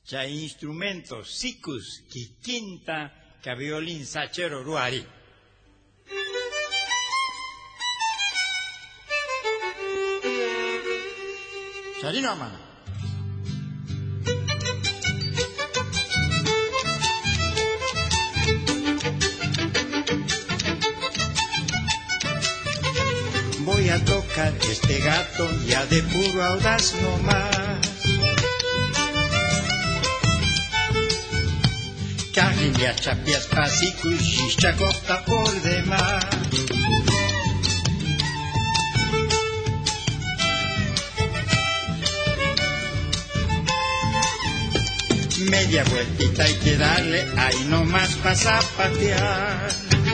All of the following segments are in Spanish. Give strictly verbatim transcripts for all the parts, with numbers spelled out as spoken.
cha instrumentos sikus kikinta ka violin sachero ruari. Charino amana. Voy a tocar este gato ya de puro audaz no más. Carrilha chapias pasicus shisha corta por demás. Media vueltita hay que darle, ahí nomás pasa a patear.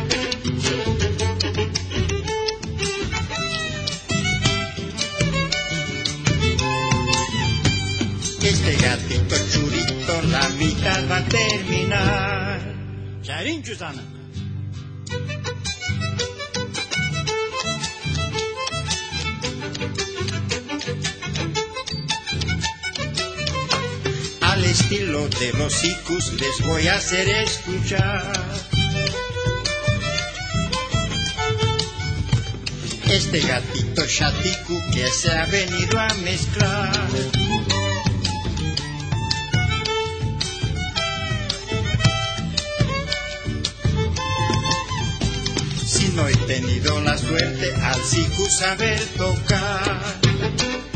Este gatito churito la mitad va a terminar. Charin Chusana. Al estilo de los sikus les voy a hacer escuchar. Este gatito chatiku que se ha venido a mezclar. No he tenido la suerte al siku saber tocar.